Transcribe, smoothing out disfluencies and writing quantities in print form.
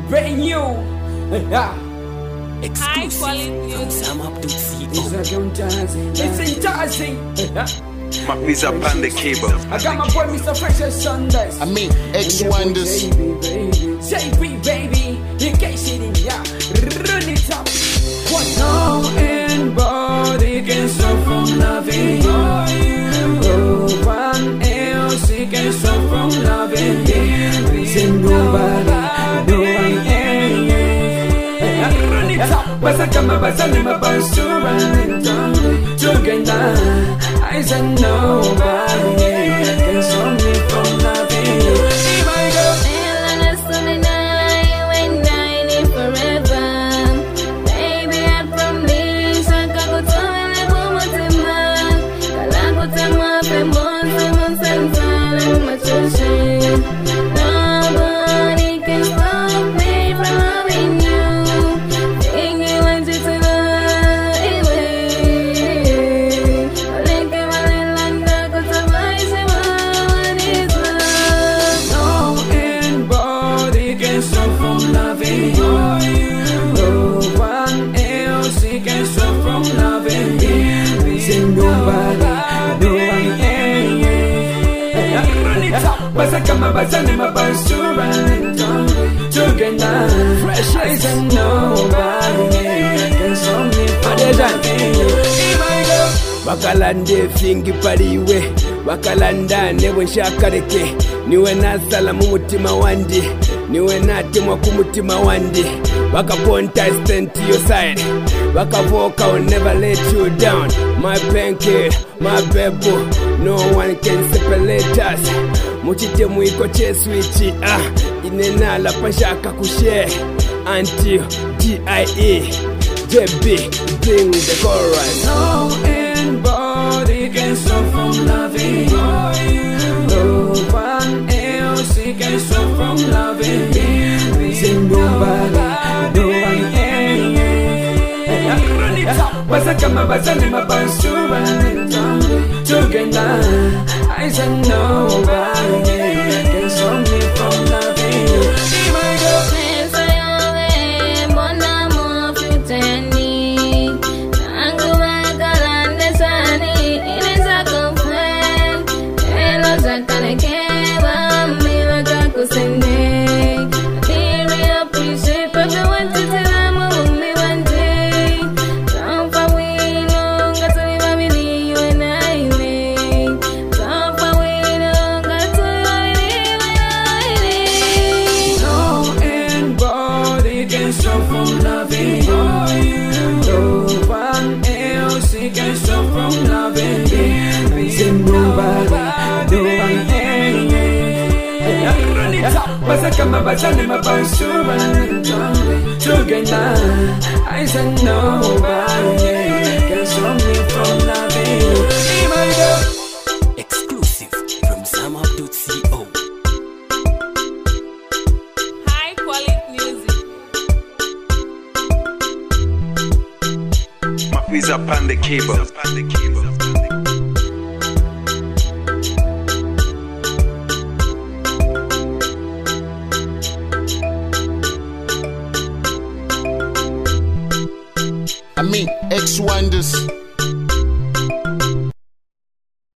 brand new. Exclusive from Sam Abdul CEO. It's in Jersey. My pizza on the cable. I got my boy Mr. Fresh as Sundays. I mean, X Wonders. JB baby, in case it in ya. Run it up. What no and body can stop from loving you. No one else can stop from loving you. Say nobody, no one else. Run it up. Basa kama basa ni mabasu running down together. I said nobody can stop me from loving you. Basa kama basa ni mabasu running down together. Fresh eyes and nobody can stop me from loving you. Bakalande fingi paliwe, bakalanda newe nshakareke. Niwe nasala mu mutima wandi, niwe natemwa ku mutima wandi. Bakaponta stand to your side, bakavoka will never let you down. My pancake, my bebo, no one can separate us. Muchite mwiko cheswichi inenala pashaka kushare until DIE JB bring the chorus. No anybody can stop from loving you. No one else can stop from loving me. Say nobody, no one else. Basa kama basa ni mabasu running down together. I said nobody can stop me from loving you. Be my girl. Basa kama basa ni mabasu running down together. I said nobody can stop me from loving you. Be my girl. Exclusive from Sam Abdul CEO. High quality music. My pizza on the cable. I mean, X Wonders.